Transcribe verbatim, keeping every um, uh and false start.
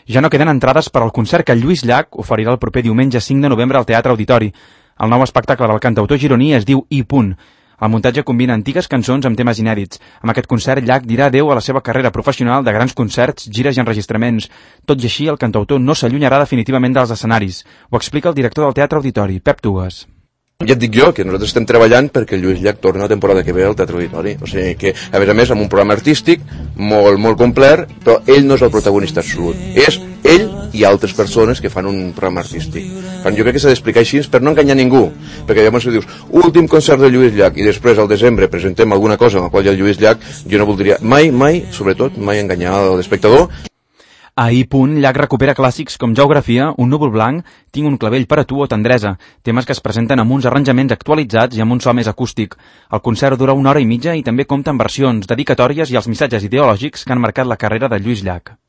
Ja no queden entrades per al concert que Lluís Llach oferirà el proper diumenge cinc de novembre al Teatre Auditori. El nou espectacle del cantautor gironí es diu I. El muntatge combina antigues cançons amb temes inèdits. Amb aquest concert, Llach dirà adeu a la seva carrera professional de grans concerts, gires i enregistraments. Tot i així, el cantautor no s'allunyarà definitivament dels escenaris. Ho explica el director del Teatre Auditori, Pep Tugues. Ja et dic jo que nosaltres estem treballant perquè el Lluís Llach torni la temporada que ve al Teatre Auditori. O sigui que, a més a més, amb un programa artístic molt, molt complet, però ell no és el protagonista absolut. És ell i altres persones que fan un programa artístic. Jo crec que s'ha d'explicar així per no enganyar ningú, perquè llavors si dius últim concert de Lluís Llach i després al desembre presentem alguna cosa en la qual hi ha el Lluís Llach, jo no voldria mai, mai, sobretot, mai enganyar l'espectador. A I. Llach recupera clàssics com Geografia, Un núvol blanc, Tinc un clavell per a tu o Tendresa, temes que es presenten amb uns arranjaments actualitzats i amb un so més acústic. El concert dura una hora i mitja i també compta amb versions, dedicatòries i els missatges ideològics que han marcat la carrera de Lluís Llach.